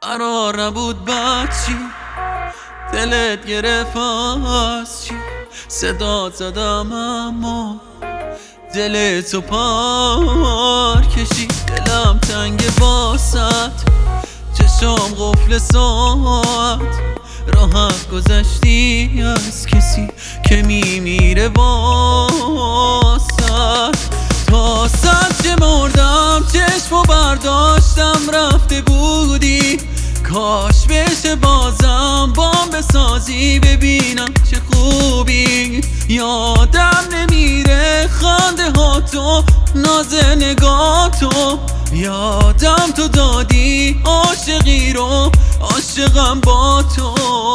قرار نبود بچی دلت گرفت از چی صدا زدم اما دلتو پار کشی دلم تنگ باست چشام قفل ساعت راحت گذشتی از کسی که میمیره واسط تا سنج مردم چشمو برداشتم رفته بودی کاش بشه بازم بام بسازی ببینم چه خوبی یادم نمیره خنده ها تو ناز نگاه تو یادم تو دادی عاشقی رو عاشقم با تو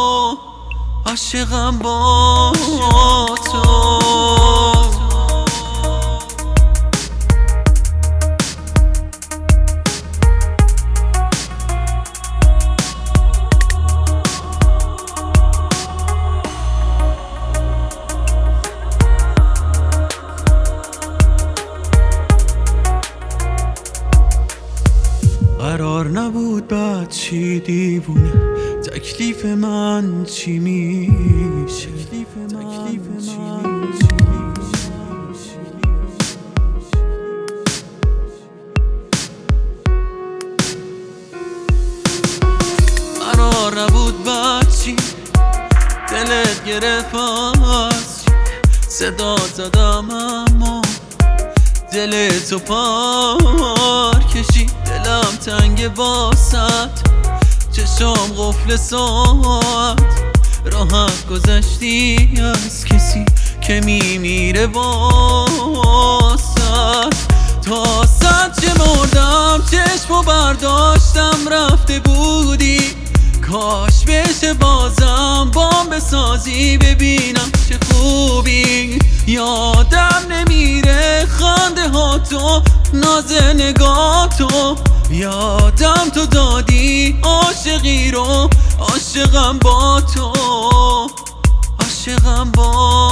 عاشقم با تو قرار نبود بعد چی دیوونه تکلیف من چی میشه قرار نبود بعد چی دلت گرفت از چی صدا زدم اما دلتو پار کشی دلم تنگ باست چشام قفل ساعت راحت گذشتی از کسی که میمیره واسط تا سنج مردم چشمو برداشتم رفته بودی کاش بشه بازم بام بسازی ببینم چه خوبی یادم نمیره خنده ها تو ناز نگاه تو یادم تو دادی عاشقی رو عاشقم با تو عاشقم با